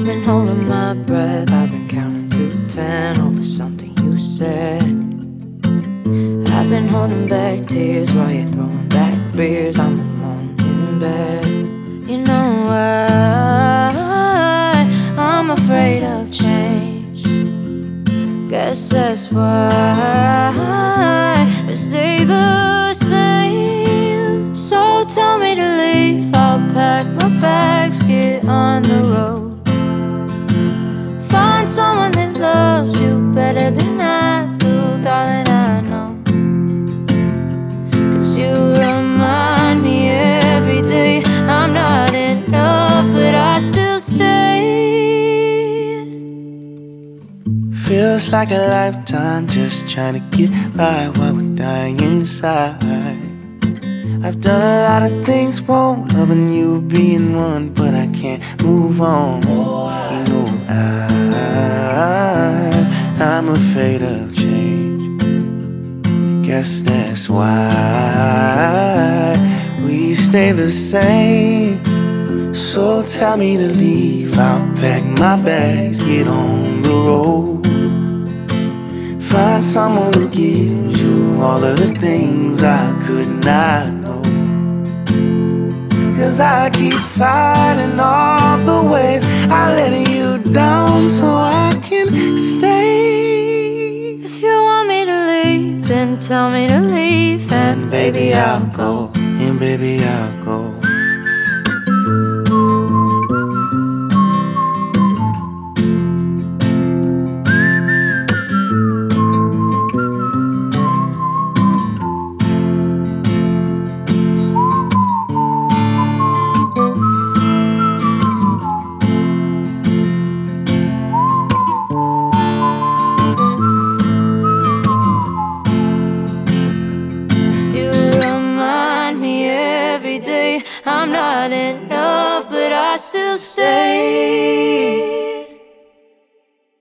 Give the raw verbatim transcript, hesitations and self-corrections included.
been holding my breath, I've been counting to ten over something you said. I've been holding back tears while you're throwing back beers. I'm alone in bed. You know why I'm afraid of change? Guess that's why we stay the same. So tell me to leave, I'll pack my bags, get on the road. Find someone that loves you better than I do, darling, I know. Cause you remind me every day I'm not enough, but I still stay. Feels like a lifetime just trying to get by while we're dying inside. I've done a lot of things wrong, loving you being one, but I can't move on. You know I, I'm afraid of change. Guess that's why we stay the same. So tell me to leave, I'll pack my bags, get on the road. Find someone who gives you all of the things I could not know. Cause I keep fighting all the ways I let you down so I can stay. If you want me to leave, then tell me to leave, and baby I'll go. And baby I'll go. Every day I'm not enough, but I still stay.